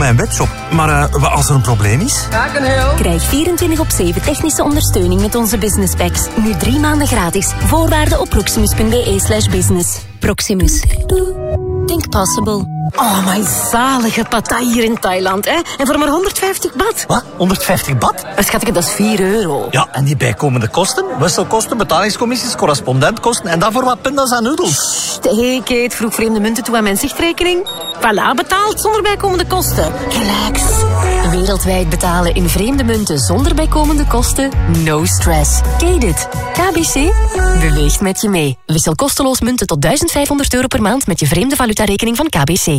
mijn webshop. Maar wat als er een probleem is? Krijg 24/7 technische ondersteuning met onze business packs. Nu 3 maanden gratis. Voorwaarden op proximus.be/business. Proximus. Think possible. Oh, my zalige Pattaya hier in Thailand, hè? En voor maar 150 baht. Wat? 150 baht? Schatje, dat is €4. Ja, en die bijkomende kosten? Wisselkosten, betalingscommissies, correspondentkosten en dan voor wat pindas en noedels. Hey, Kate, vroeg vreemde munten toe aan mijn zichtrekening. Voilà, betaald zonder bijkomende kosten. Relax. Wereldwijd betalen in vreemde munten zonder bijkomende kosten? No stress. Kate it. KBC beweegt met je mee. Wissel kosteloos munten tot €1500 per maand met je vreemde valutarekening van KBC.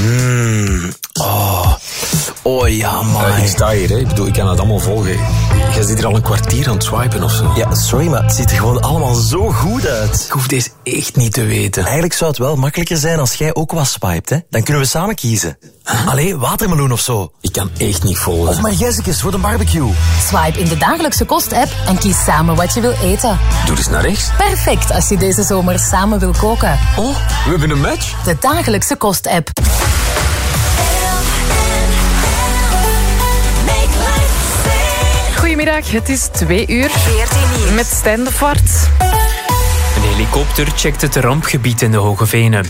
Oh ja, man. Ik sta hier, hè. Ik bedoel, ik kan het allemaal volgen. Jij zit hier al een kwartier aan het swipen of zo. Ja, sorry, maar het ziet er gewoon allemaal zo goed uit. Ik hoef deze echt niet te weten. Eigenlijk zou het wel makkelijker zijn als jij ook wat swipet, hè. Dan kunnen we samen kiezen. Allee, watermeloen of zo. Ik kan echt niet volgen. Of maar Jessicus voor de barbecue. Swipe in de dagelijkse kost-app en kies samen wat je wil eten. Doe eens naar rechts. Perfect als je deze zomer samen wil koken. Oh, we hebben een match. De dagelijkse kost-app. Goedemiddag, het is 2:00. Met Stijn de Vaart. Een helikopter checkt het rampgebied in de Hoge Venen.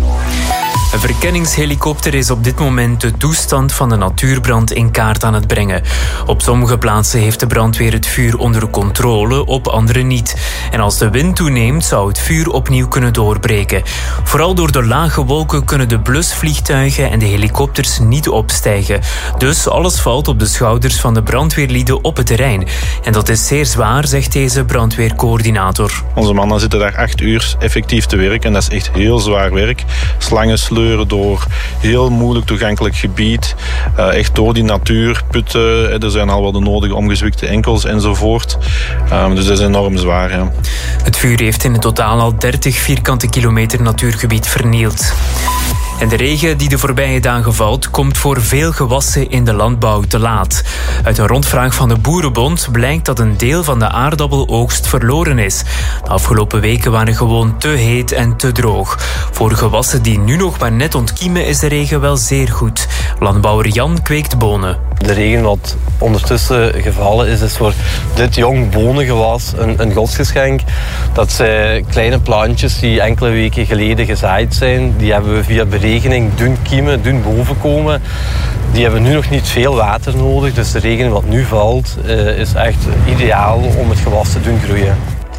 Een verkenningshelikopter is op dit moment de toestand van de natuurbrand in kaart aan het brengen. Op sommige plaatsen heeft de brandweer het vuur onder controle, op andere niet. En als de wind toeneemt, zou het vuur opnieuw kunnen doorbreken. Vooral door de lage wolken kunnen de blusvliegtuigen en de helikopters niet opstijgen. Dus alles valt op de schouders van de brandweerlieden op het terrein. En dat is zeer zwaar, zegt deze brandweercoördinator. Onze mannen zitten daar 8 uur effectief te werken en dat is echt heel zwaar werk. Slangen sleuren door heel moeilijk toegankelijk gebied, echt door die natuur, putten, er zijn al wel de nodige omgezwikte enkels enzovoort. Dus dat is enorm zwaar. Ja. Het vuur heeft in totaal al 30 vierkante kilometer natuurgebied vernield. En de regen die de voorbije dagen valt, komt voor veel gewassen in de landbouw te laat. Uit een rondvraag van de Boerenbond blijkt dat een deel van de aardappeloogst verloren is. De afgelopen weken waren gewoon te heet en te droog. Voor gewassen die nu nog maar net ontkiemen is de regen wel zeer goed. Landbouwer Jan kweekt bonen. De regen wat ondertussen gevallen is voor dit jong bonengewas een godsgeschenk. Dat zijn kleine plantjes die enkele weken geleden gezaaid zijn. Die hebben we via beregening doen kiemen, doen bovenkomen. Die hebben nu nog niet veel water nodig. Dus de regen wat nu valt is echt ideaal om het gewas te doen groeien.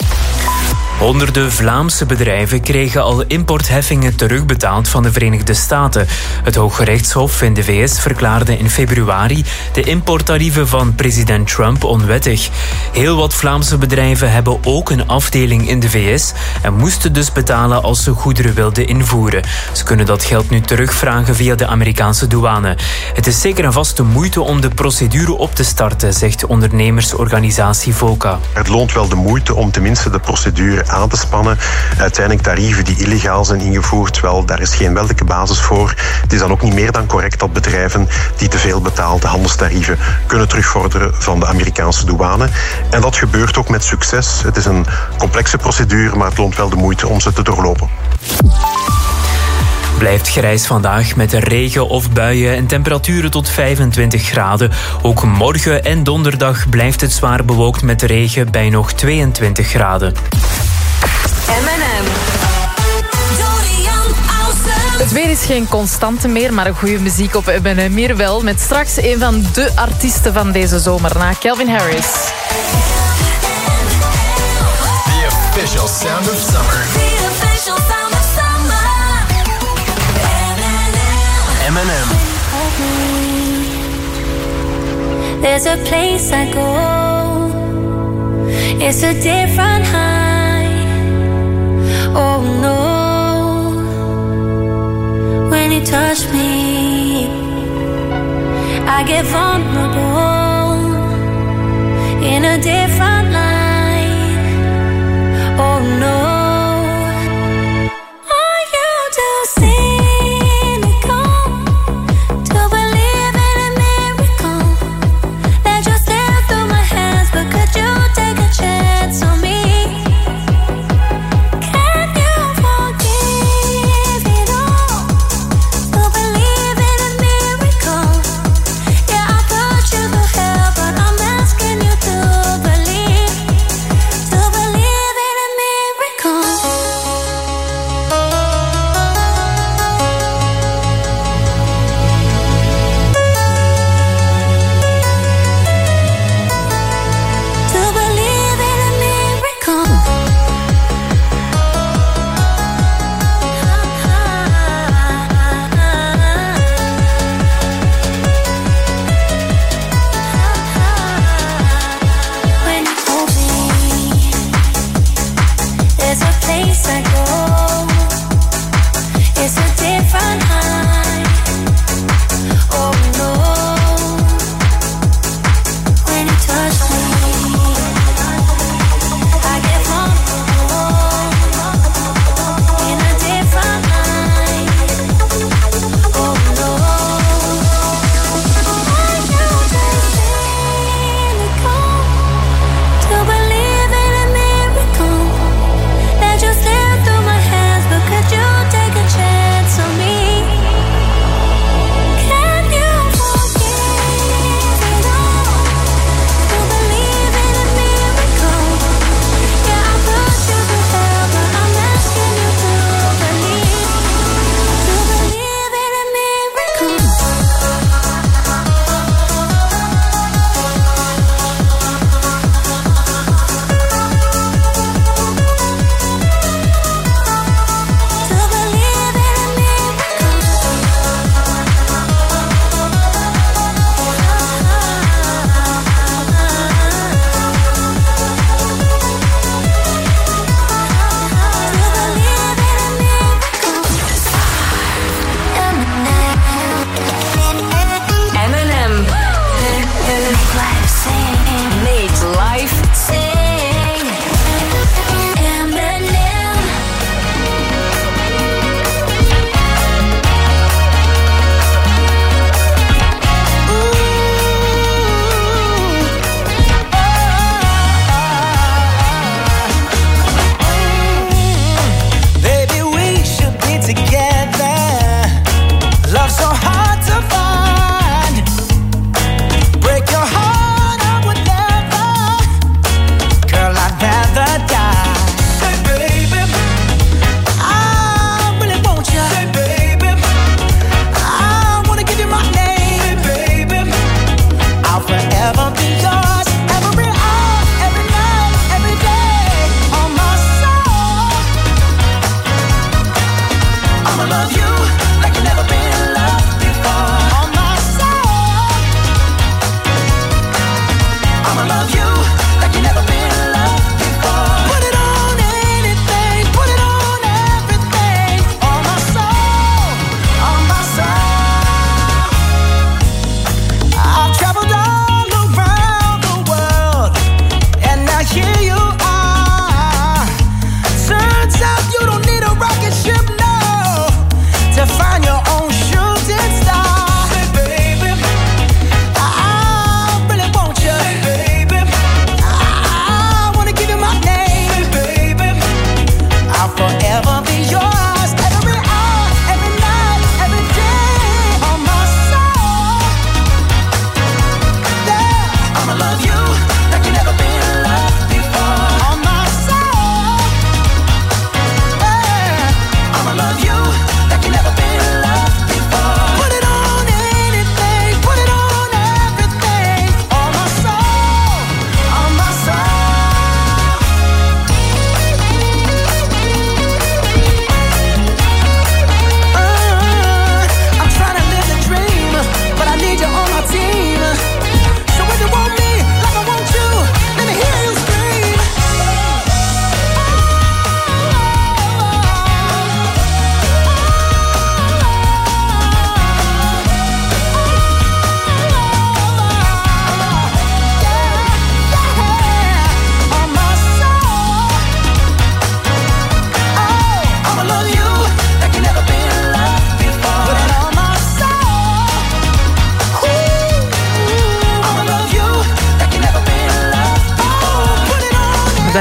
Honderden Vlaamse bedrijven kregen al importheffingen terugbetaald van de Verenigde Staten. Het Hooggerechtshof in de VS verklaarde in februari de importtarieven van president Trump onwettig. Heel wat Vlaamse bedrijven hebben ook een afdeling in de VS en moesten dus betalen als ze goederen wilden invoeren. Ze kunnen dat geld nu terugvragen via de Amerikaanse douane. Het is zeker en vast de moeite om de procedure op te starten, zegt ondernemersorganisatie VOCA. Het loont wel de moeite om tenminste de procedure aan te spannen. Uiteindelijk tarieven die illegaal zijn ingevoerd, wel, daar is geen wettelijke basis voor. Het is dan ook niet meer dan correct dat bedrijven die te veel betaalde handelstarieven kunnen terugvorderen van de Amerikaanse douane. En dat gebeurt ook met succes. Het is een complexe procedure, maar het loont wel de moeite om ze te doorlopen. Blijft grijs vandaag met regen of buien en temperaturen tot 25 graden. Ook morgen en donderdag blijft het zwaar bewolkt met regen bij nog 22 graden. M&M. Het weer is geen constante meer, maar een goede muziek op M&M hier wel. Met straks een van de artiesten van deze zomer, na Calvin Harris. The official sound of summer. The official sound of summer. M&M. There's a place I go. It's a different high. Oh no. When you touch me, I get vulnerable in a different light. Oh no.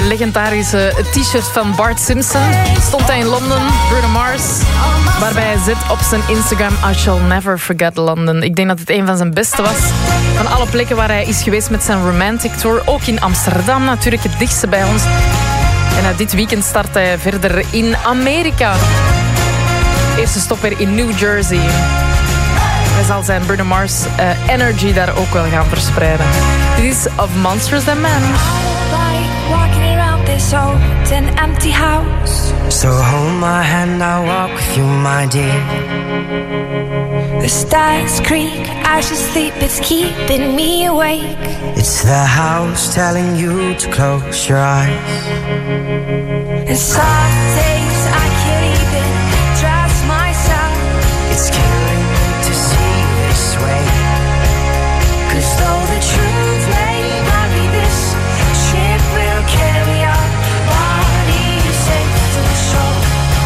legendarische t-shirt van Bart Simpson. Stond hij in Londen, Bruno Mars. Waarbij hij zit op zijn Instagram: I shall never forget London. Ik denk dat het een van zijn beste was. Van alle plekken waar hij is geweest met zijn Romantic Tour. Ook in Amsterdam natuurlijk, het dichtste bij ons. En dit weekend start hij verder in Amerika. Eerste stop weer in New Jersey. Hij zal zijn Bruno Mars energy daar ook wel gaan verspreiden. Dit is Of Monsters and Men. Walking around this old and empty house. So hold my hand, I'll walk with you, my dear. The stars creak as you sleep, it's keeping me awake. It's the house telling you to close your eyes. And some days I can't even trust myself. It's killing me to see this way. 'Cause though the truth may not be this, ship will carry our bodies safe to the shore.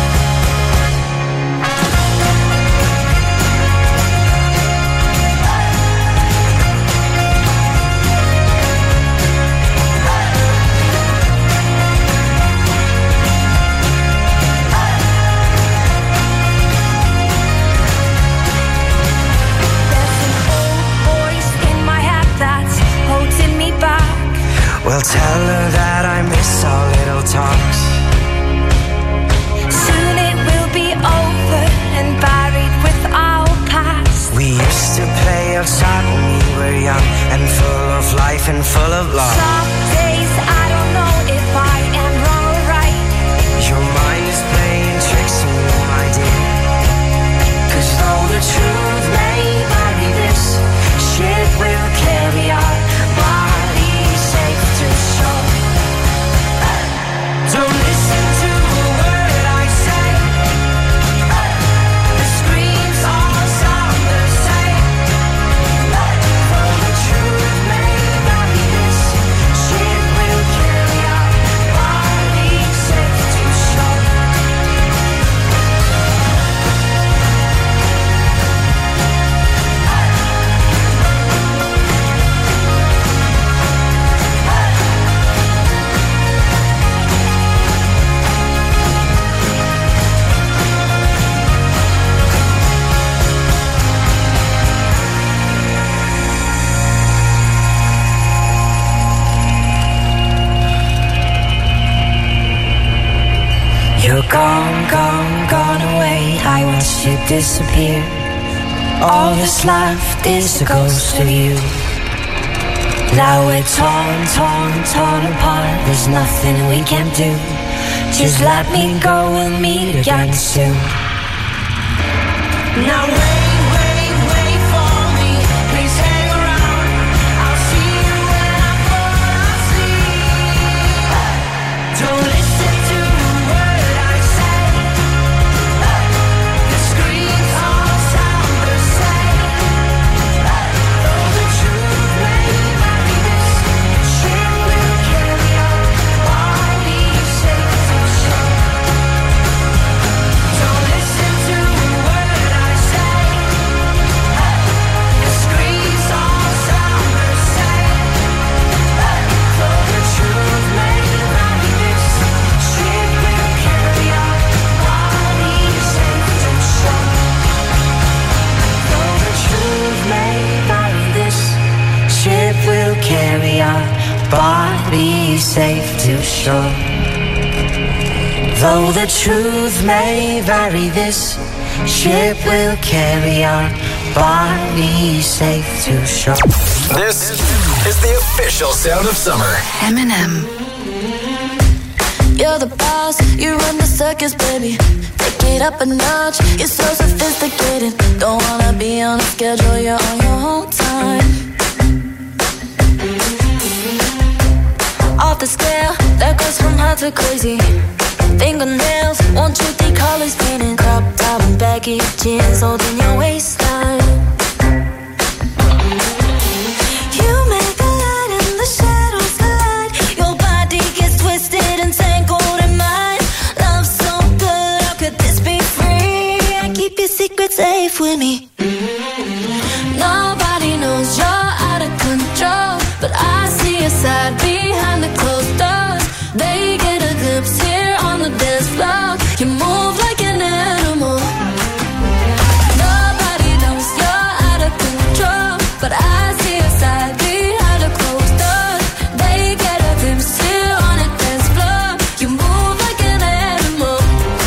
Well, tell her that I miss our little talks. Soon it will be over and buried with our past. We used to play outside when we were young and full of life and full of love. Some days I don't know if I am wrong or right. Your mind is playing tricks on you, my dear. 'Cause though the truth may vary, this ship will carry our bodies safe to shore. Don't listen to a word I say. The screams all sound the same. Though the truth may vary, this ship will carry our bodies safe to shore. You're gone, gone, gone away. I watched you disappear. All that's left is a ghost of you. Now we're torn, torn, torn apart. There's nothing we can do. Just let me go, we'll meet again soon. Now wait, wait, wait for me. Please hang around. I'll see you when I fall asleep. Don't listen to a word I say. The screams all sound the same. Though the truth may vary, this ship will carry our bodies safe to shore. Don't listen to a word I say. The screams all sound the same. Though the truth may vary, this ship will carry our bodies safe to shore. Though the truth may vary, this ship will carry our bodies safe to shore. Though the truth may vary, this ship will carry our bodies safe to shore. This is the official sound of summer. Eminem. You're the boss, you run the circus, baby. Take it up a notch, you're so sophisticated. Don't wanna be on a schedule, you're on your own time. Off the scale, that goes from hot to crazy. Fingernails, won't you colors painted. Crop top and baggy jeans holding your waistline. You make the light and the shadows collide. Your body gets twisted and tangled in mine. Love so good, how could this be free? I keep your secret safe with me. Nobody knows you're out of control, but I see your side behind the closed doors. They but I see a side behind the closed doors. They get a glimpse here on the dance floor. You move like an animal.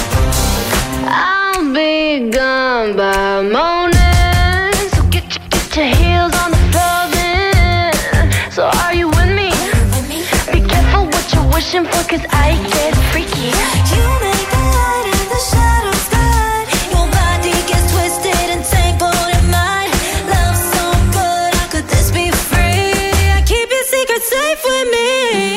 I'll be gone by morning, so get your heels on the floor then. So are you with me? Be careful what you're wishing for, 'cause I get freaky. You make the light in the shadows glide. Your body gets twisted and tangled in mine. Love so good, how could this be free? I keep your secret safe with me.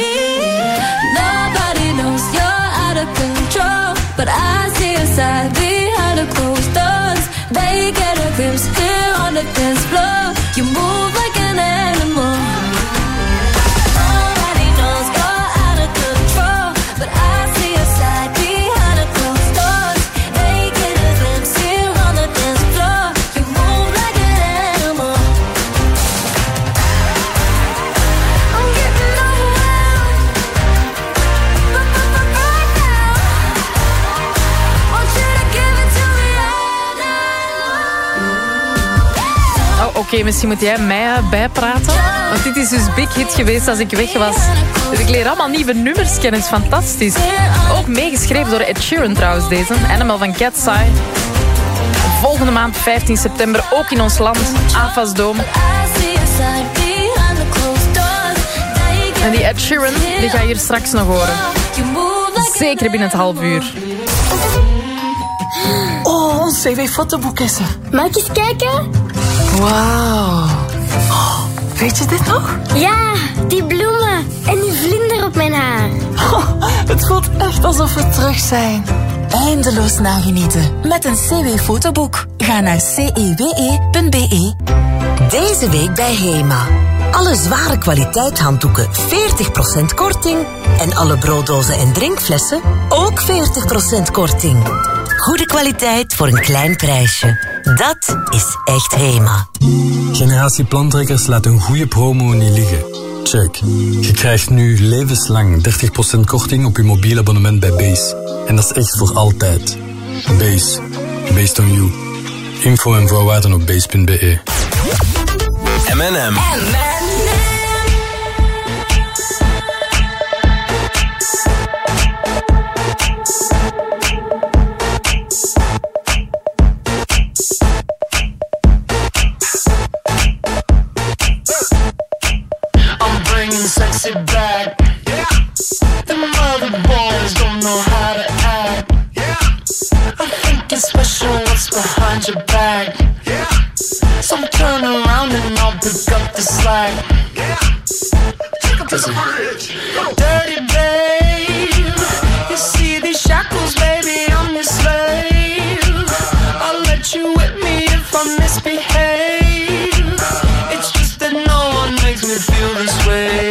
Nobody knows you're out of control, but I see a side behind the closed doors. They get a glimpse here on the dance floor. You move like an animal. Nobody knows you're out of control, but I see a side behind the closed doors. They get a glimpse here on the dance floor. You move like an animal. I'm getting overwhelmed right now. Want you to give it to me all night long. Oh, oké, misschien moet jij mij bijpraten. Want dit is dus big hit geweest als ik weg was. Dus ik leer allemaal nieuwe nummers kennen, het is fantastisch. Ook meegeschreven door Ed Sheeran trouwens, deze. Animal van Cat's Eye. Volgende maand, 15 september, ook in ons land. AFAS Dome. En die Ed Sheeran, die ga je hier straks nog horen. Zeker binnen het half uur. Oh, ons cv-fotoboek is er. Mag ik eens kijken? Wauw. Oh, weet je dit nog? Ja, die bloemen en die vlinder op mijn haar. Oh, het voelt echt alsof we terug zijn. Eindeloos nagenieten met een CW-fotoboek. Ga naar cewe.be. Deze week bij HEMA. Alle zware kwaliteit handdoeken 40% korting. En alle brooddozen en drinkflessen ook 40% korting. Goede kwaliteit voor een klein prijsje. Dat is echt HEMA. Generatie Plantrekkers laat een goede promo niet liggen. Check. Je krijgt nu levenslang 30% korting op je mobiel abonnement bij Base. En dat is echt voor altijd. Base. Based on you. Info en voorwaarden op base.be. M&M. Sexy back. Yeah. The mother boys don't know how to act. Yeah. I think it's special what's behind your back. Yeah. So turn around and I'll pick up the slack. Yeah. Take up to the bridge. Dirty babe. You see these shackles, baby, I'm your slave. I'll let you whip me if I misbehave. It's just that no one makes me feel this way.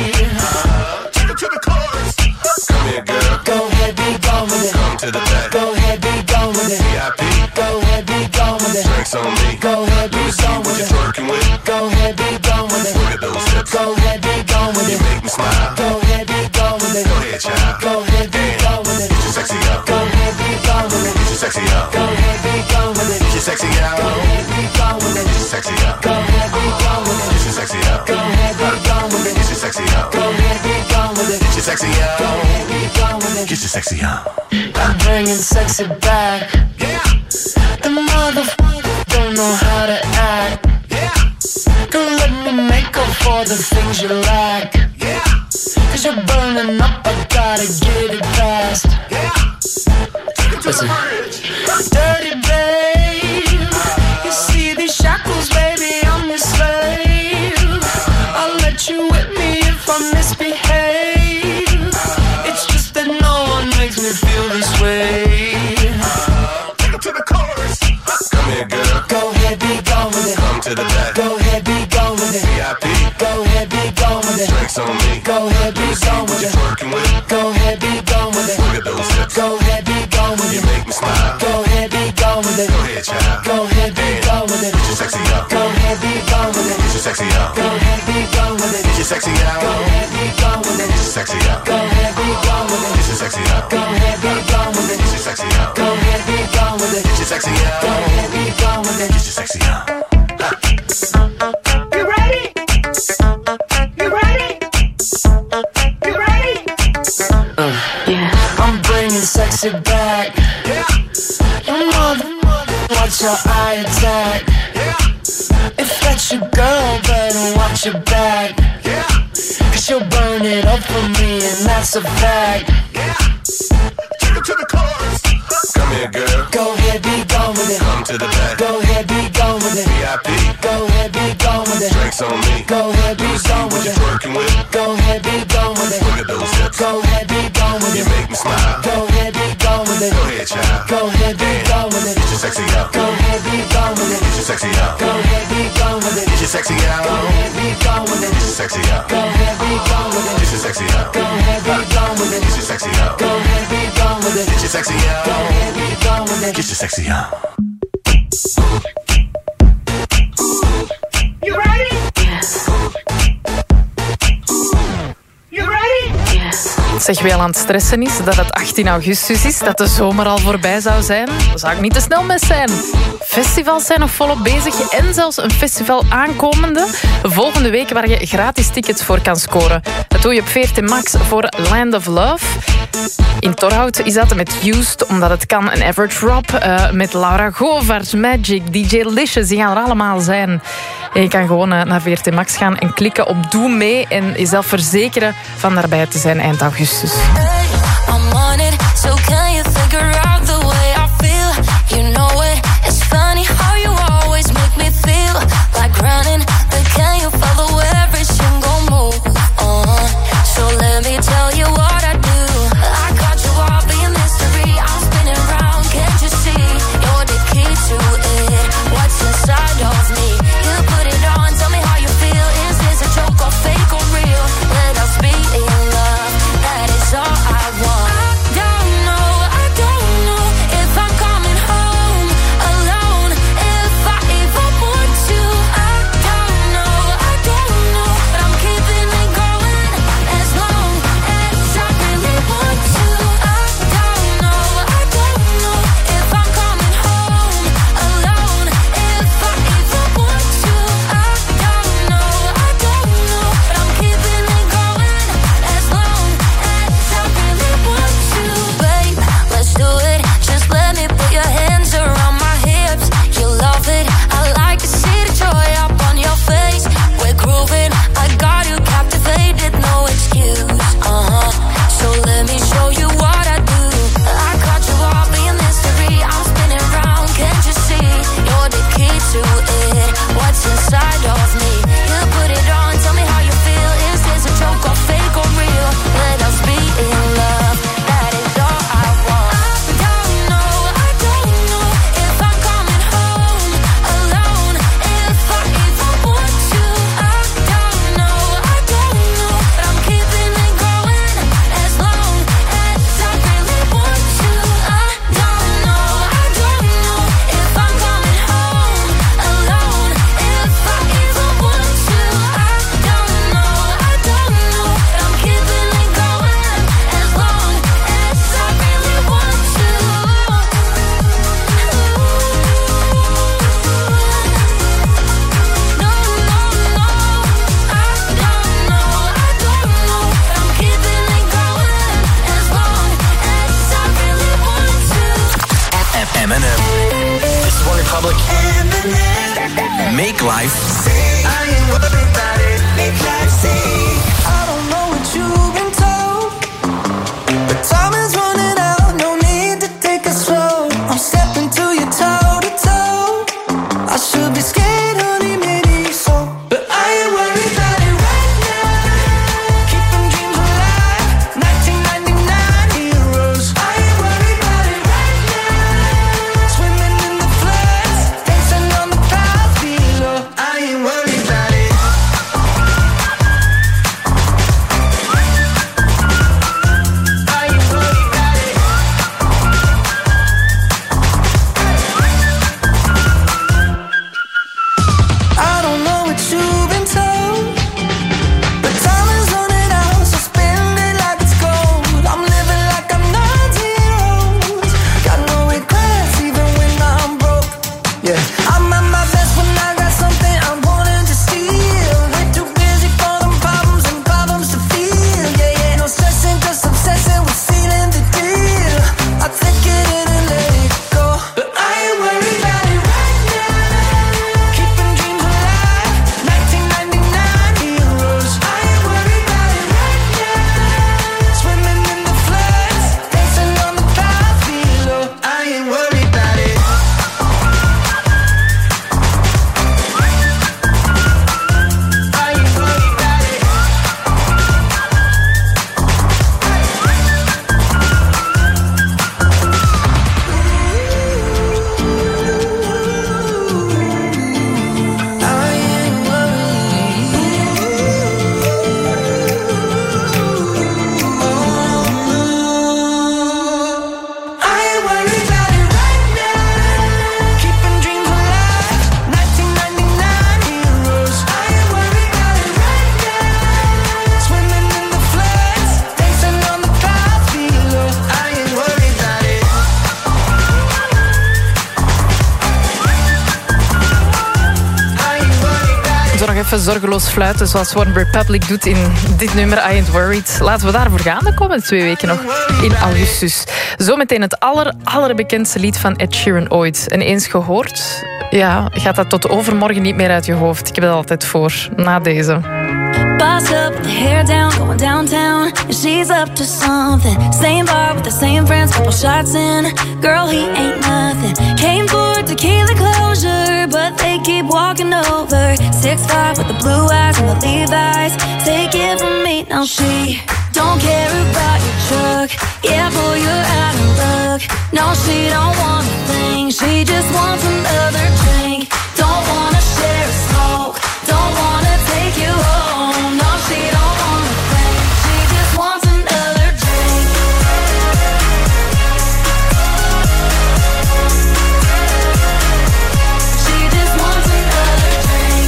To the chorus. Come here, girl. Go ahead, be gone with it. Come to the back. Go ahead, be gone with it. VIP. Go ahead, be gone with it. Drinks on me. Go ahead, be gone with it. Twerking with. Go ahead, be gone with it. Look at those hips. Go ahead, be gone with it. You make me smile. Go ahead, be gone with it. Go ahead, child. Go ahead, be gone with it. Get your sexy out. Go ahead, be gone with it. Get your sexy out. Go ahead, be gone with it. Get your sexy out. Go ahead, be gone with it. Get your sexy out. Go ahead, be gone with it. Get your sexy out. Go ahead, be gone with it. Get your sexy out. Go ahead, be gone with it. Get your sexy out. Go ahead, be gone with it. Get your sexy out. I'm bringing sexy back. Yeah. The motherfucker don't know how to act. Yeah. Don't let me make up for the things you lack. Yeah. 'Cause you're burning up, I gotta get it fast. Yeah. Listen. Dirty babe. You see these shackles, baby, I'm your slave. I'll let you whip me if I misbehave. It's just that no one makes me feel this way. Take it to the chorus. Come here, girl. Go ahead, be gone with it. Come to the back. Go ahead, be gone with it. VIP. Go ahead, be gone with it. Drinks on me. Go ahead, be gone with it. Twerking with. Go ahead, be gone with it. Look at those hips. Go ahead, be gone with it. You make me smile. Go ahead, be gone with it. Go ahead, child. Go ahead, be gone with it. Get your sexy out. Go ahead, be gone with it. Get your sexy out. Go ahead, be gone with it. Get your sexy out. Go ahead, be gone with it. Get your sexy out. Go ahead, be gone with it. Get your sexy out. Go ahead, be gone with it. Get your sexy out. Go ahead, be gone with it. Get your sexy out. Go ahead, be gone with it. Get your sexy out. your eye attack. If that's your girl, better watch your back. Cause she'll burn it up for me, and that's a fact. Take it to the chorus. Come here, girl. Go ahead, be gone with it. Come to the back. Go ahead, be gone with it. VIP. Go ahead, be gone with it. Drinks on me. Go ahead, be gone with it. Working with. Go ahead, be gone with it. Look at those hips. Go ahead, be gone with it. You make me smile. Go ahead, be gone with it. Go ahead, child. Go ahead, be gone with it. Get your sexy out. Go ahead, be gone with it. Get your sexy out. Go ahead, be gone with it. Get your sexy out. Go ahead, be gone with it. Get your sexy out. Go ahead, be gone with it. Get your sexy out. Go ahead, be gone with it. Get your sexy out. Go ahead, be gone with it. Get your sexy out. Go ahead, be gone with it. Get your sexy out. You ready? Yes. You ready? Yes. Zeg, wie al aan het stressen is dat het 18 augustus is, dat de zomer al voorbij zou zijn, daar zou ik niet te snel mee zijn. Festivals zijn nog volop bezig en zelfs een festival aankomende. Volgende week waar je gratis tickets voor kan scoren. Dat doe je op VRT Max voor Land of Love. In Torhout is dat met Used, omdat het kan. En Average Rob met Laura Govaert, Magic, DJ Licious, die gaan er allemaal zijn. En je kan gewoon naar VRT Max gaan en klikken op Doe mee en jezelf verzekeren van daarbij te zijn eind augustus. I'm on it, so can you figure out the way I feel? You know it, it's funny how you always make me feel like running, but can you follow every single move? So let me tell you what I do. I got you off being mystery. I'm spinning around, can't you see? You're the key to it. What's inside of me? You put it on, tell me how you feel. Is this a joke or fake or real? Let us be in love. That is all Zo nog even zorgeloos fluiten zoals One Republic doet in dit nummer I Ain't Worried. Laten we daarvoor gaan de komende 2 weken nog in augustus. Zometeen het allerbekendste lied van Ed Sheeran ooit. En eens gehoord, ja, gaat dat tot overmorgen niet meer uit je hoofd. Ik heb dat altijd voor, na deze. Boss up with the hair down, going downtown, and she's up to something. Same bar with the same friends, couple shots in. Girl, he ain't nothing. Came for tequila closure, but they keep walking over. 6'5" with the blue eyes and the Levi's. Take it from me, now she don't care about your truck. Yeah, boy, you're out of luck. No, she don't want a thing. She just wants another drink. Don't wanna share a smoke. Don't wanna take you home. No, she don't want a thing. She just wants another drink. She just wants another drink.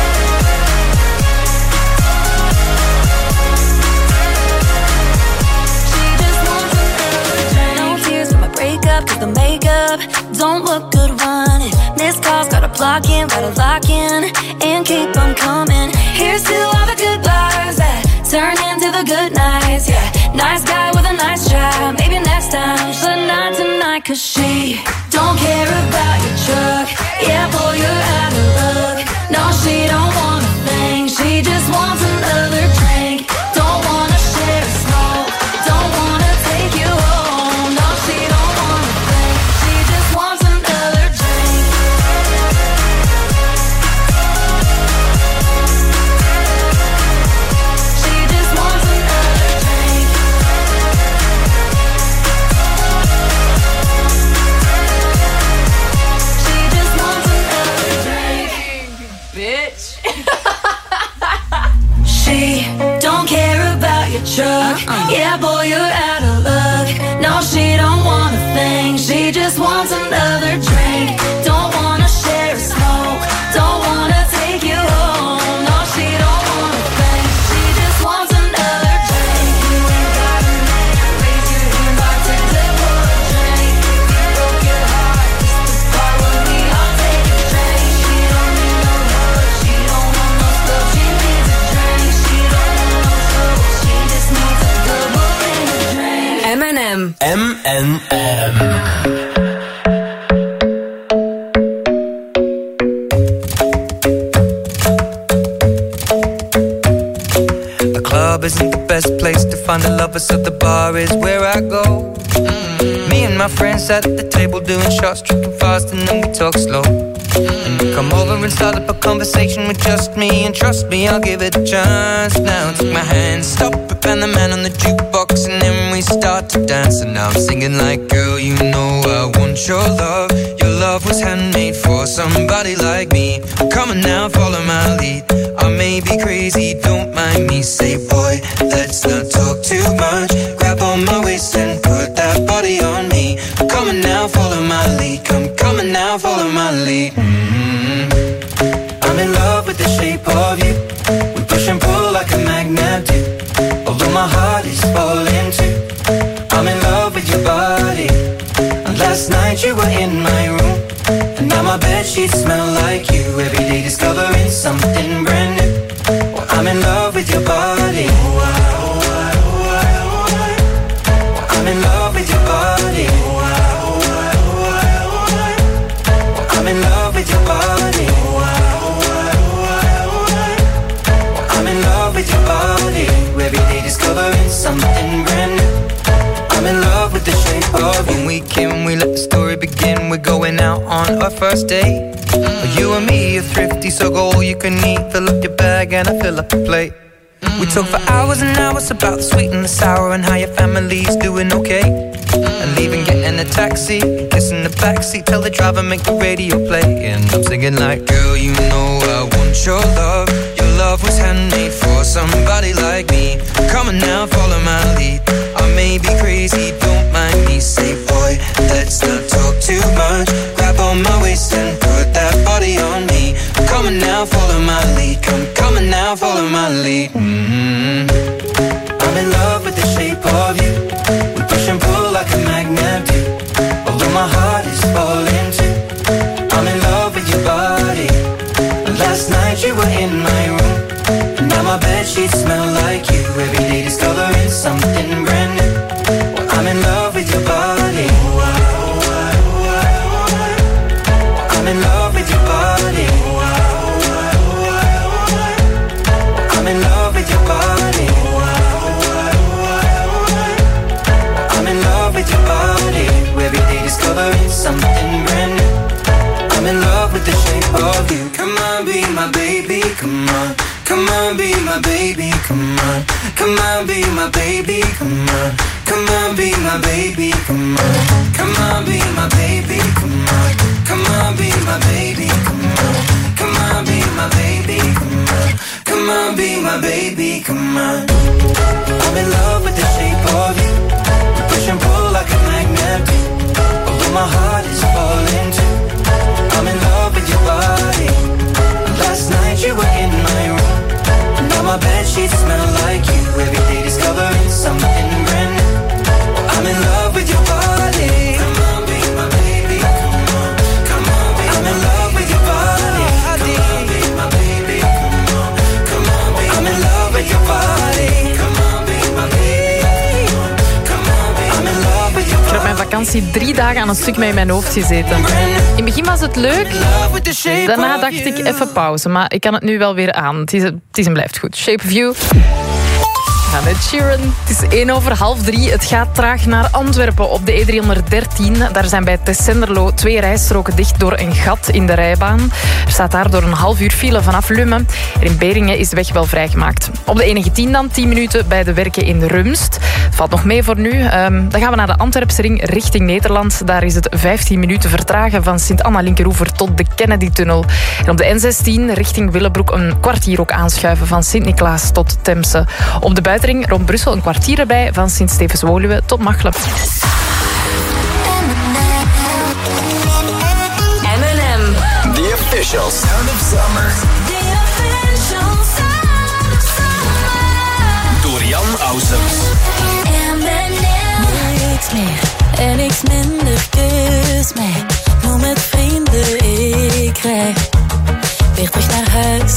She just wants another drink. No tears from my breakup, just the makeup. Don't look good running. Missed calls, gotta block in, gotta lock in, and keep on coming. Here's to all the good bars that turn into the good nights, yeah. Nice guy with a nice try, maybe next time, but not tonight, cause she don't care about your truck. Yeah, boy, you're out of luck. No, she don't want a thing. She just wants another drink. Don't wanna share a smoke. Don't wanna take you home. No, she don't want a thing. She just wants another drink. She just wants another drink. She just wants another drink. Bitch. She don't care about your truck. Yeah, boy, you're out of luck. No, she don't want a thing. She just wants another drink. Don't wanna share a smoke. Don't wanna take you home. No, she don't want a thing. She just wants another drink. You ain't got a name. Raise your hand, bartender, pour a drink. If you broke your heart, just to part with me, I'll take a drink. She don't need no love. She don't want no stuff. She needs a drink. She don't want no trouble. She just needs a double in a drink. M&M. M&M. The club isn't the best place to find a lover, so the bar is where I go. Me and my friends at the table doing shots, tripping fast, and then we talk slow. And you come over and start up a conversation with just me, and trust me, I'll give it a chance. Now take my hand, stop it, and the man on the jukebox, and then we start to dance. And now I'm singing like, girl, you know I want your love. Your love was handmade for somebody like me. Come on now, follow my lead. I may be crazy, don't mind me. Say, boy, let's not talk too much. Grab on my waist and put that body on me. Come on now, follow my lead. Come on now, follow my lead. I'm in love with the shape of you. We push and pull like a magnet do. Although my heart is falling too. I'm in love with your body. And last night you were in my room, and now my bedsheets smell like you. Every day discovering something brand new. Well, I'm in love with your body. I'm in love with your body. I'm in love with your body. I'm in love with your body. Every day discovering something brand new. I'm in love with the shape of you. When we came, we let the story begin. We're going out on our first date. You and me are thrifty, so go all you can eat. Fill up your bag and I fill up the plate. We talk for hours and hours about the sweet and the sour, and how your family's doing okay. And leaving, getting a taxi, kissing the backseat, tell the driver make the radio play. And I'm singing like, girl, you know I want your love. Your love was handmade for somebody like me. Come on now, follow my lead. I may be crazy, don't mind me. Say, boy, let's not talk too much. Grab on my waist and put that body on me. Come on now, follow my lead. Come on now, follow my lead. I'm in love with the shape of you. We push and pull like a magnet do. Although my heart is falling too. I'm in love with your body. And last night you were in my room. And now my bedsheets smell like you. Every day discovering something brand new. Well, I'm in love with your body. I'm in love with your body. I'm in love with your body. I'm in love with your body. Every day discovering something brand new. I'm in love with the shape of you. Come on, be my baby, come on. Come on, be my baby, come on. Come on, be my baby, come on. Come on, be my baby, come on. Come on, be my baby, come on. Come on, be my baby, come on. Come on, be my baby, come on. Come on, be my baby, come on. I'm in love with the shape of you. We push and pull like a magnet do. Although my heart is falling too. I'm in love with your body. Last night you were in my room. Now my bedsheets smell like you. Every day discovering something brand new. I'm in love with your body. Come on, be my baby. Come on, come on, be I'm in love with your body. Come on, be my baby. Come on, come on, be I'm in love with your body. Come on, be my baby. Come on, be I'm in love with your body. Ik heb op mijn vakantie 3 dagen aan een stuk met in mijn hoofd gezeten. In het begin was het leuk. Daarna dacht ik even pauze. Maar ik kan het nu wel weer aan. Het is en blijft goed. Shape of You. Van Ed Sheeran. Het is 3:01. Het gaat traag naar Antwerpen op de E313. Daar zijn bij Tessenderlo 2 rijstroken dicht door een gat in de rijbaan. Er staat daardoor een half uur file vanaf Lummen. En in Beringen is de weg wel vrijgemaakt. Op de E19 dan 10 minuten bij de werken in Rumst. Het valt nog mee voor nu. Dan gaan we naar de Antwerpsring richting Nederland. Daar is het 15 minuten vertragen van Sint-Anna-Linkeroever tot de Kennedy-tunnel. En op de N16 richting Willebroek een kwartier ook aanschuiven van Sint-Niklaas tot Temse. Op de buitenring rond Brussel een kwartier erbij van Sint-Stevens-Woluwe tot Machelen. M&M. The official sound of summer. The official sound of summer. Door Jan Ausums. Niks meer en niks minder, kus mij. Noem het vrienden, ik krijg weer terug naar huis.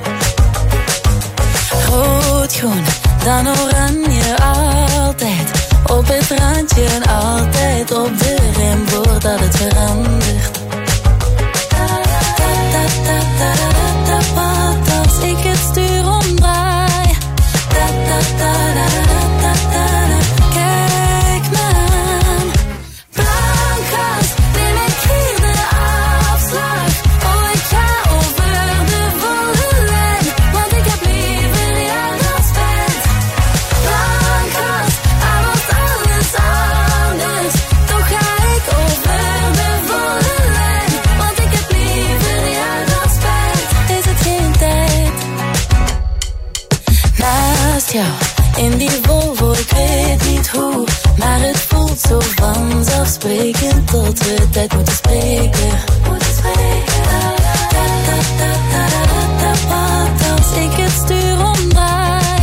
Rood-groen, dan oranje, altijd op het randje en altijd op de rem voordat het verandert. Wat als ik het stuur omdraai? Kijk me aan. Blankas, neem ik hier de afslag. Oh, ik ga over de volle lijn, want ik heb liever jou dan spijt. Blankas, hij wordt alles anders. Toch ga ik over de volle lijn, want ik heb liever jou dan spijt. Is het geen tijd? Naast jou, in die Volvo, ik weet niet hoe, maar het voelt zo vanzelfsprekend tot we tijd moeten spreken. Wat als ik het stuur omdraai?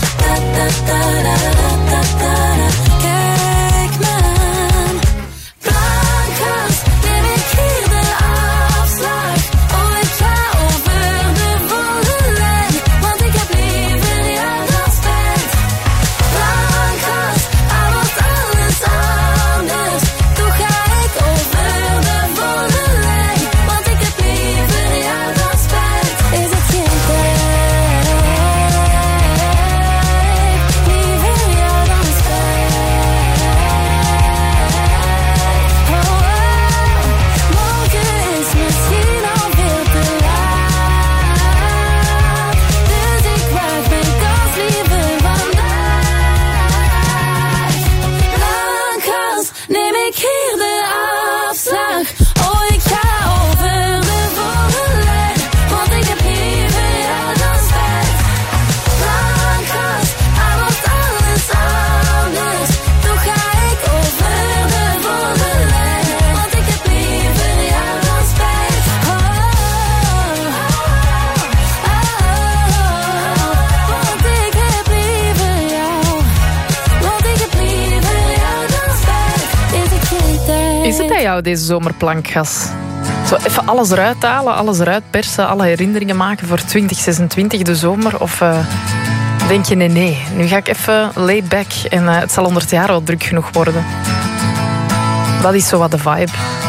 Kijk me aan. Blankas, neem ik hier de afslag. Oh, ik ga over de volle lijn, want ik heb liever jou dan spijt. Blankas, hij wordt alles anders. Toch ga ik over de volle lijn, want ik heb liever jou dan spijt. Is het geen tijd? Liever jou dan spijt. Morgen is misschien al veel te laat, dus ik wacht mijn kans liever vandaag. Blankas, neem ik hier de afslag. Oh, ik ga over de volle lijn, want ik heb liever jou dan spijt. Blankas, hij wordt alles anders. Toch ga ik over de volle lijn, want ik heb liever jou dan spijt. Want ik heb liever jou. Want ik heb liever jou dan spijt. Is het geen tijd? Is het bij jou deze zomer plankgas? Zo even alles eruit halen, alles eruit persen, alle herinneringen maken voor 2026, de zomer? Of denk je nee, nu ga ik even lay back en het zal 100 jaar wel druk genoeg worden. Dat is zo wat de vibe.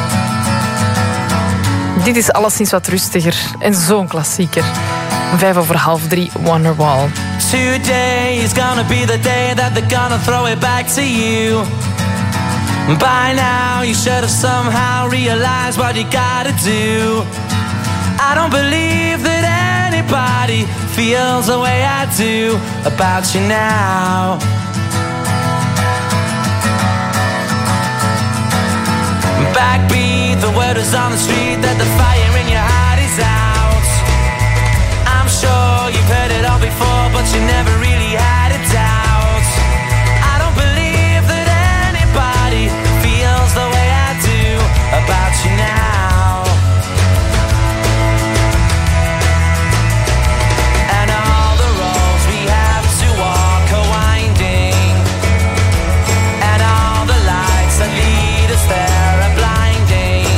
Dit is alleszins wat rustiger en zo'n klassieker. 2:55, Wonderwall. Today is gonna be the day that they're gonna throw it back to you. By now you should have somehow realized what you gotta do. I don't believe that anybody feels the way I do about you now. Backbeat, the word is on the street that the fire in your heart is out. I'm sure you've heard it all before, but you never really had a doubt. I don't believe that anybody feels the way I do about you now. And all the roads we have to walk are winding, and all the lights that lead us there are blinding.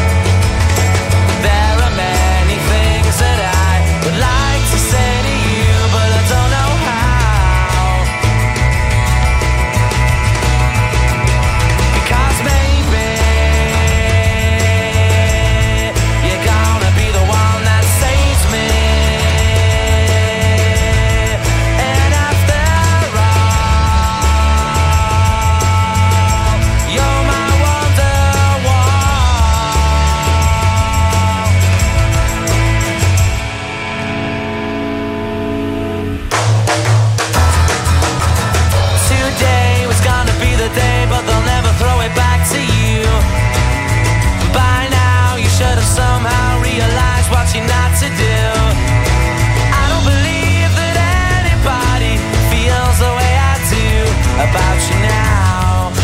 There are many things that I would like to say to you, but I don't know how. Because maybe you're gonna be the one that saves me. And after all, you're my Wonderwall. Today was gonna be the day, but they'll never throw it back to you. By now you should have somehow realized what you're not to do. I don't believe that anybody feels the way I do about you now.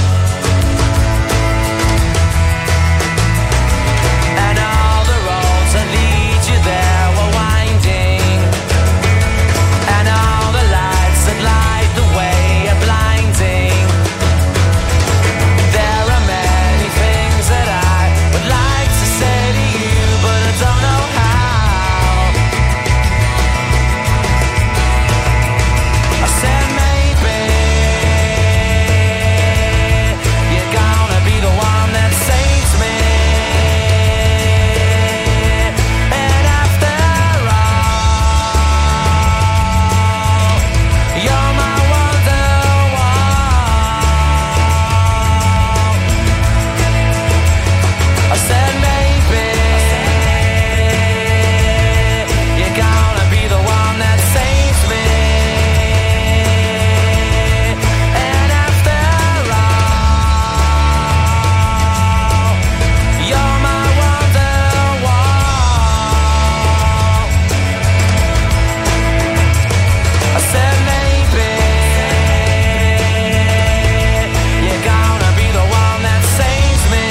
And all the roads that lead you there were winding, and all the lights that light the way are blinding. There are many things that I would like to say to you, but I don't know how. I said maybe you're gonna be the one that saves me. And after all, you're my Wonderwall. I said maybe you're gonna be the one that saves me. And after all, you're my Wonderwall. I said maybe you're gonna be the one that saves me.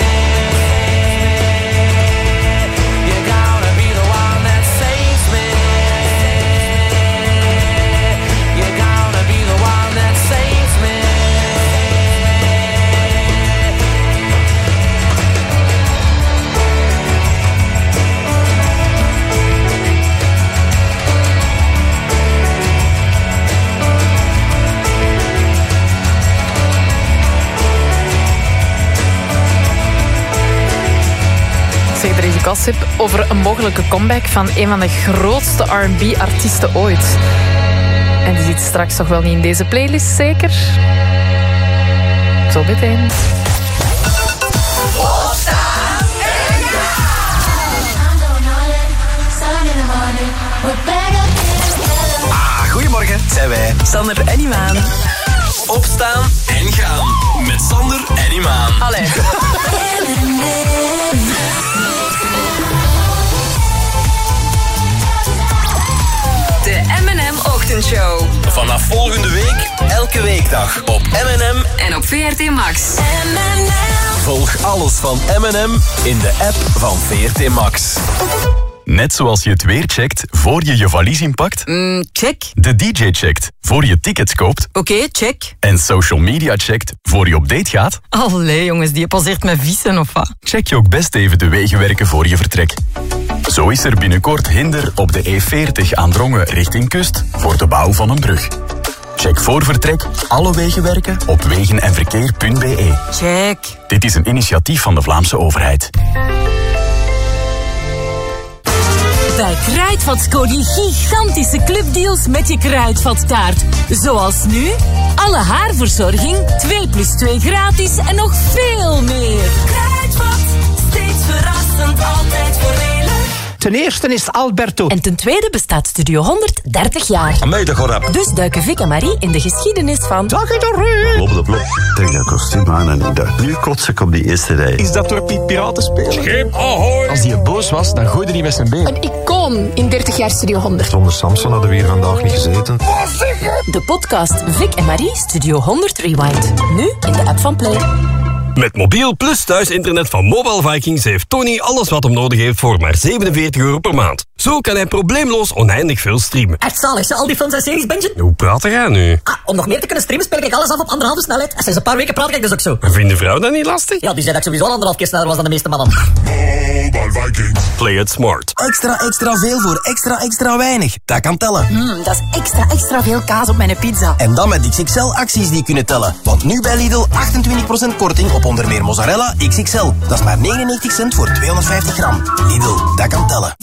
You're gonna be the one that saves me. You're gonna be the one that saves me. Zeg, er is gossip over een mogelijke comeback van een van de grootste R&B-artiesten ooit. En die zit straks toch wel niet in deze playlist, zeker? Zo meteen. Goedemorgen, zijn wij Sander en Imaan. Opstaan en gaan met Sander en Imaan. Allee. De M&M Ochtendshow. Vanaf volgende week, elke weekdag op M&M En op VRT Max. Volg alles van M&M in de app van VRT Max. Net zoals je het weer checkt voor je valies inpakt. Check. De DJ checkt voor je tickets koopt. Oké, check. En social media checkt voor je op date gaat. Allee jongens, die passeert met vissen of wat? Check je ook best even de wegenwerken voor je vertrek. Zo is er binnenkort hinder op de E40 aan Drongen richting kust voor de bouw van een brug. Check voor vertrek alle wegenwerken op wegenenverkeer.be. Check. Dit is een initiatief van de Vlaamse overheid. Bij Kruidvat scoor je gigantische clubdeals met je Kruidvatkaart. Zoals nu, alle haarverzorging, 2+2 gratis en nog veel meer. Kruidvat, steeds verrassend, altijd voordelig. Ten eerste is het Alberto. En ten tweede bestaat Studio 100 30 jaar. Amai, dat gaat rap. Dus duiken Vic en Marie in de geschiedenis van... Dag in de rug. Blop, blop, blop. Trek dat kostuum aan en ik dacht, nu kots ik op die eerste rij. Is dat door Piet Piraten spelen? Schip ahoy! Als hij boos was, dan gooide hij met zijn been. Een icoon in 30 jaar Studio 100. Zonder Samson hadden we hier vandaag niet gezeten. De podcast Vic en Marie Studio 100 Rewind. Nu in de app van Play. Met mobiel plus thuisinternet van Mobile Vikings heeft Tony alles wat hem nodig heeft voor maar €47 per maand. Zo kan hij probleemloos oneindig veel streamen. Echt zalig, al die films en series bingen. Hoe praat jij nu? Om nog meer te kunnen streamen speel ik alles af op 1,5 snelheid. En sinds een paar weken praat ik dus ook zo. En vindt de vrouw dat niet lastig? Ja, die zei dat ik sowieso 1,5 keer sneller was dan de meeste mannen. Mobile Vikings. Play it smart. Extra veel voor extra weinig. Dat kan tellen. Dat is extra veel kaas op mijn pizza. En dan met XXL-acties die kunnen tellen. Want nu bij Lidl 28% korting op onder meer mozzarella XXL. Dat is maar 99 cent voor 250 gram. Lidl, dat kan tellen.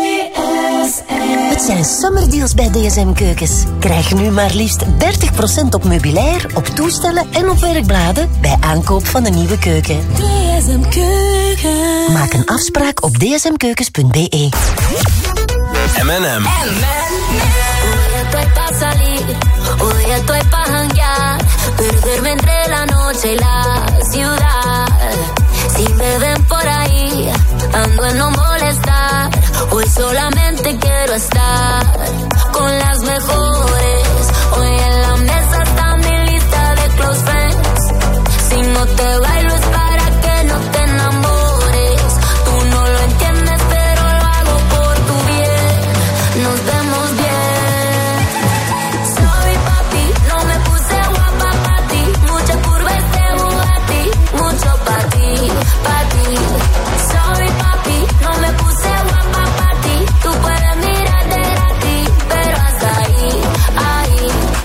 Het zijn summerdeals bij DSM Keukens. Krijg nu maar liefst 30% op meubilair, op toestellen en op werkbladen bij aankoop van een nieuwe keuken. DSM Keukens. Maak een afspraak op dsmkeukens.be. M&M. Hoy estoy pa' salir, hoy estoy pa' janguear, perderme entre la noche y la ciudad. Si me ven por ahí, ando en no molestar. Hoy solamente quiero estar con las mejores. Hoy en la mesa está mi lista de close friends. Si no te bailo es para que no te enamores. Tú no lo entiendes, pero lo hago por tu bien. Nos vemos bien. Sorry papi, no me puse guapa pa' ti. Mucha curva este Bugatti, mucho pa' ti, pa' ti. Sorry papi, no me puse guapa pa' ti. Tú puedes mirar de ti, pero hasta ahí, ahí.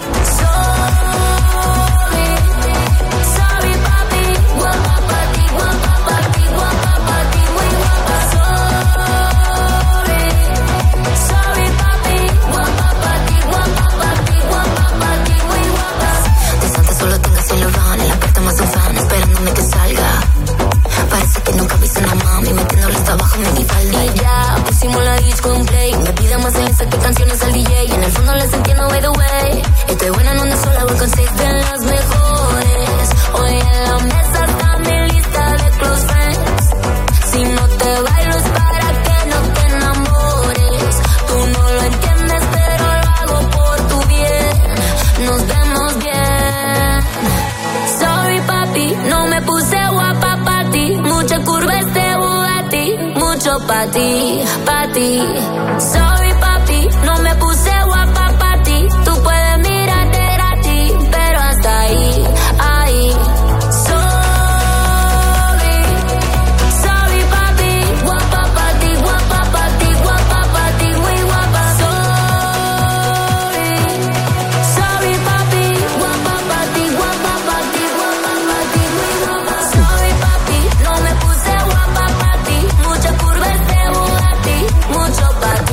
Sorry papi, guapa pa' ti, guapa pa' ti, guapa pa' ti, muy guapa. Sorry papi, guapa pa' ti, guapa pa' ti, guapa pa' ti, muy guapa. Desde antes solo tengo Saint Laurent en la puerta más un fan esperándome que salga. Parece que nunca viste una mami metiéndole hasta abajo minifalda. Y ya pusimos la disco en play. Me pide más Alexa que canciones al DJ. Y en el fondo les entiendo by the way. Estoy buena en una sola, voy con 6 de las mejores. Hoy en la mesa está mi lista de close friends. Si no te bailo es para que no te enamores. Tú no lo entiendes, pero lo hago por tu bien. Nos vemos bien. Sorry papi, no me puse guapa pa' ti. Mucha curva este Bugatti, mucho pa' ti, pa' ti. Sorry papi, no me puse guapa pa' ti. Tú puedes mirar de ti, pero hasta ahí, ahí. Sorry papi, guapa pa' ti, guapa pa' ti, guapa pa' ti, muy guapa. Sorry papi, guapa pa' ti, guapa pa' ti, guapa pa' ti, muy guapa. Sorry papi, no me puse guapa pa' ti. Mucha curva este Bugatti, mucho pa'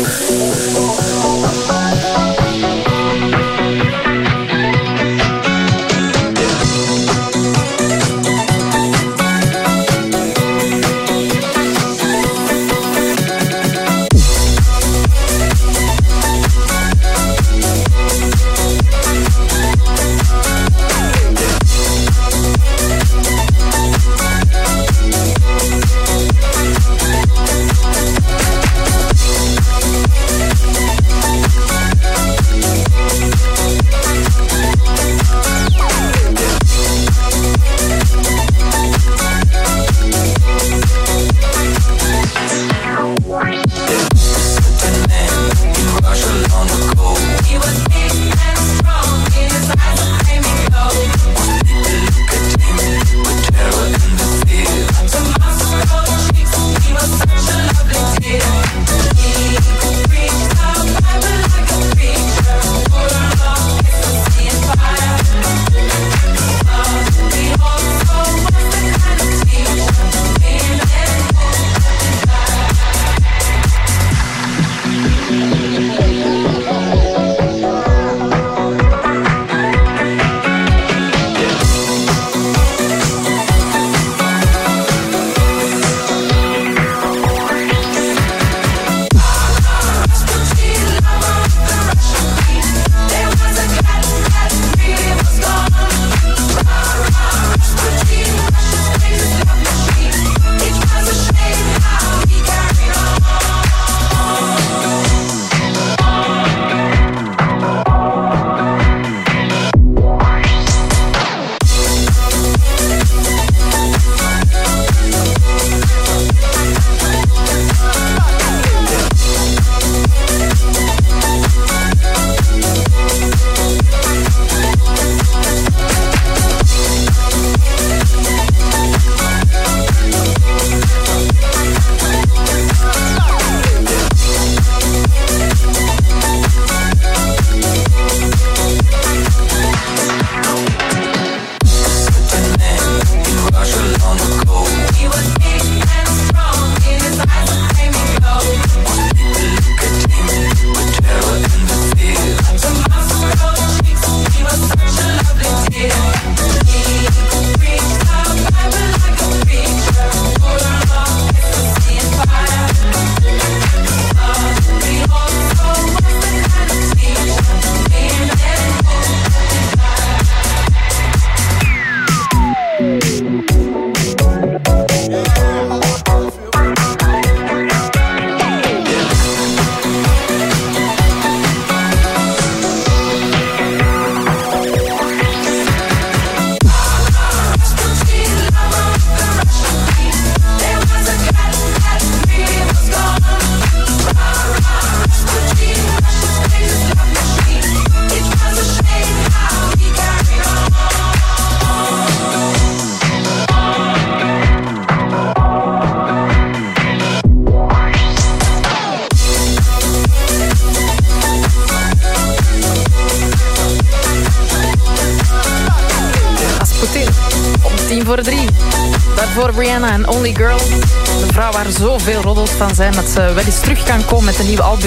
3. Daarvoor Rihanna en Only Girl. De vrouw waar zoveel roddels van zijn dat ze wel eens terug kan komen met een nieuw album.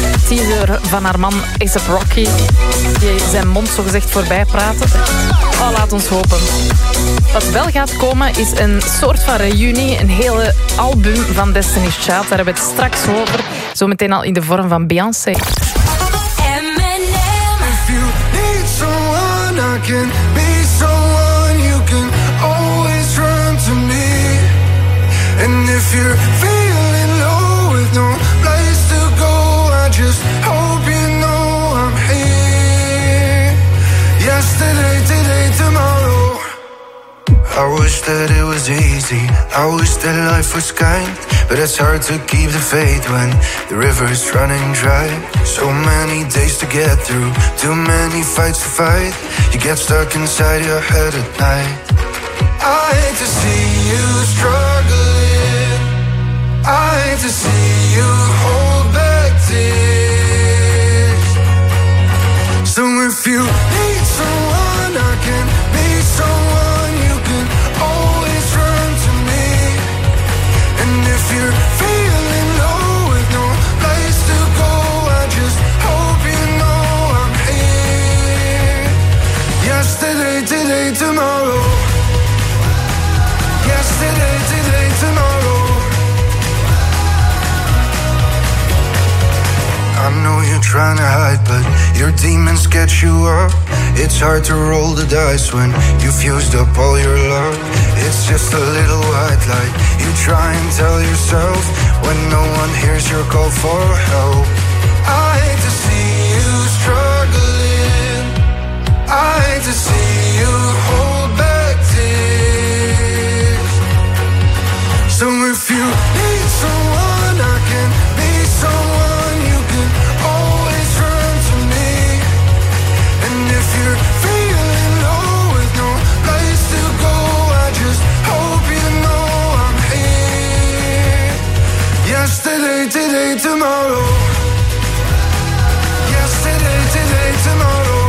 Teaser van haar man A$AP Rocky. Die zijn mond zogezegd voorbij praten. Oh, laat ons hopen. Wat wel gaat komen is een soort van reunie. Een hele album van Destiny's Child. Daar hebben we het straks over. Zometeen al in de vorm van Beyoncé. I can be someone you can always run to me. And if you're feeling low with no place to go, I just hope you know I'm here. Yesterday, today, tomorrow. I wish that it was easy, I wish that life was kind, but it's hard to keep the faith when the river's running dry. So many days to get through, too many fights to fight. You get stuck inside your head at night. I hate to see you struggling, I hate to see you hold back tears. So if you need someone, I can be someone you can always run to me. And if you're feeling low with no place to go, know you're trying to hide, but your demons get you up. It's hard to roll the dice when you've used up all your luck. It's just a little white light you try and tell yourself when no one hears your call for help. I hate to see you struggling. I hate to see you hold back tears. So if you need someone, I can be someone. You can always run to me. And if you're feeling low with no place to go, I just hope you know I'm here. Yesterday, today, tomorrow. Yesterday, today, tomorrow.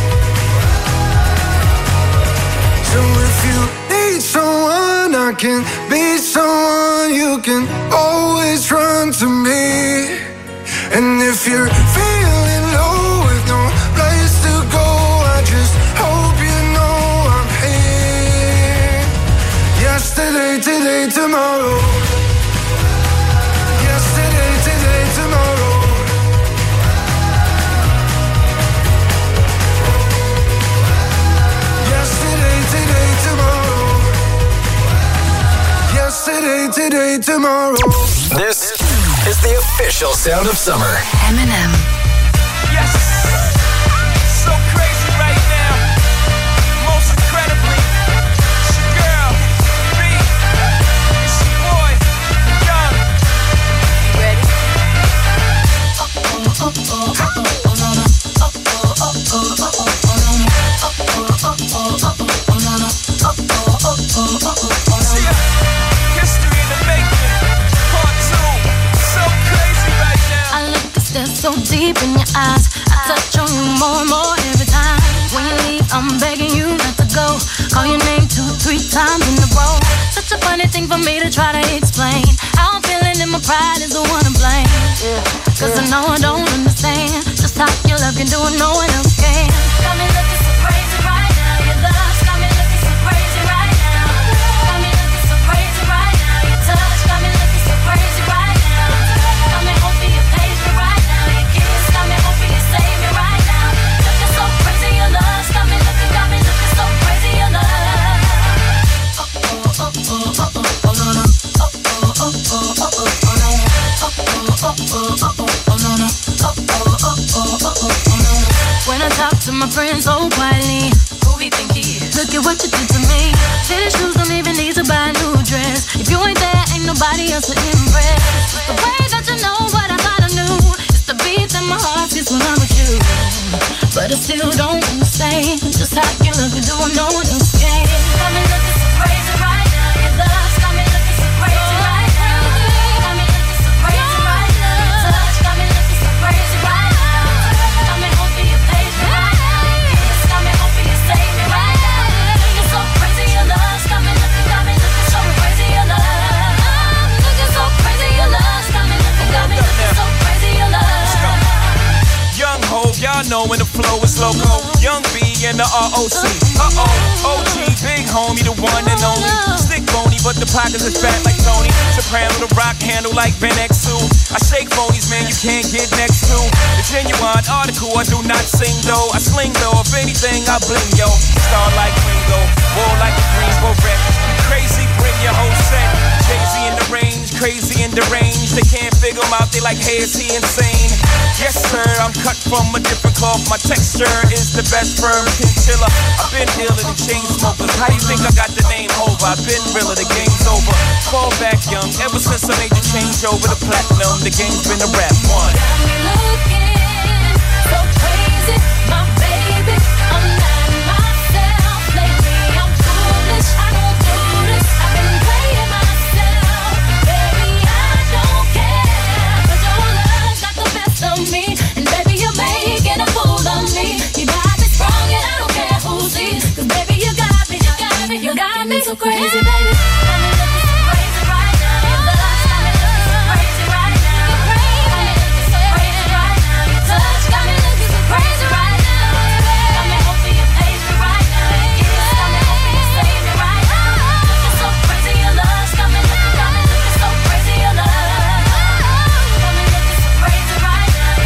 So if you need someone, I can be someone. You can always run to me. And if you're feeling low with no place to go, I just hope you know I'm here. Yesterday, today, tomorrow. Yesterday, today, tomorrow. Yesterday, today, tomorrow. Yesterday, today, tomorrow. This is the official sound of summer. Eminem. Yes, so crazy right now. Most incredibly, it's your girl, B. It's your boy, Young. Ready? History in the making, part 2. So crazy right now. I look a step so deep in your eyes. I touch on you more and more every time. When you leave, I'm begging you not to go. Call your name 2-3 times in a row. Such a funny thing for me to try to explain. How I'm feeling and my pride is the one to blame. Cause I know I don't understand just how your love can do it, no one else can. Got me looking so crazy right now. Your love's got me looking so crazy right now. Got me looking so crazy right now. Your touch got me looking so crazy right now. Got me hoping you page me right now. Your kiss got me hoping you save me right now. Looking so crazy, your love's got me looking so crazy, your love. When I talk to my friends so quietly, who he think he is? Look at what you did to me. Fitted shoes don't even need to buy a new dress. If you ain't there, ain't nobody else to impress. It's the way that you know what I thought I knew. It's the beat that my heart gets when I'm with you. But I still don't understand just how you look and do it, no one else can. Got me looking so crazy right now. Your love's got me looking so crazy right now. Got me looking so crazy right now. Your touch got me looking so crazy right now. Got me hoping you page me right now. Your kiss got me hoping you save me right now. Looking so crazy, your love's got me looking so crazy, your love. Looking so crazy, your love's got me looking so crazy, your love. Young Hov, y'all know when the flow is loco. Young B and the ROC. OG, big homie, the one and only. Stick bony, but the pockets is fat like Tony. Soprano, the rock handle like Ben X2. I shake phonies, man, you can't get next to. The genuine article, I do not sing though. I sling though, if anything, I bling yo. Star like Ringo, war like a Greensboro wreck. Crazy, bring your whole set. Jay-Z in the range, crazy in the range. They can't figure him out, they like, hey, is he insane? Yes, sir, I'm cut from a different cloth. My texture is the best firm chinchilla. I've been dealing in chain smokers. How you think I got the name over? I've been realer, the game's over. Fall back young, ever since I made the change over to platinum. The game's been a rap one.